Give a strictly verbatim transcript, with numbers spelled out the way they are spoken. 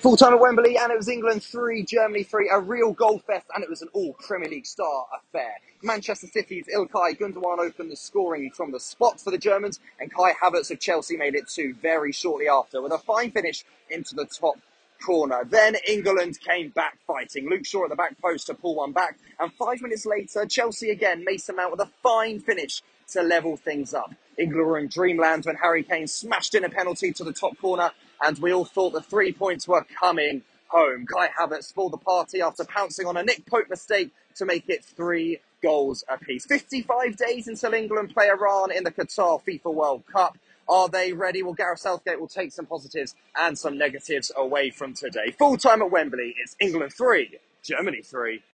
Full time at Wembley, and it was England three, Germany three, a real goal fest, and it was an all Premier League star affair. Manchester City's Ilkay Gundogan opened the scoring from the spot for the Germans, and Kai Havertz of Chelsea made it two very shortly after, with a fine finish into the top corner. Then England came back fighting. Luke Shaw at the back post to pull one back, and five minutes later, Chelsea again Mason Mount with a fine finish to level things up. England were in dreamland when Harry Kane smashed in a penalty to the top corner, and we all thought the three points were coming home. Kai Havertz spoiled the party after pouncing on a Nick Pope mistake to make it three goals apiece. fifty-five days until England play Iran in the Qatar FIFA World Cup. Are they ready? Well, Gareth Southgate will take some positives and some negatives away from today. Full time at Wembley, it's England three, Germany three.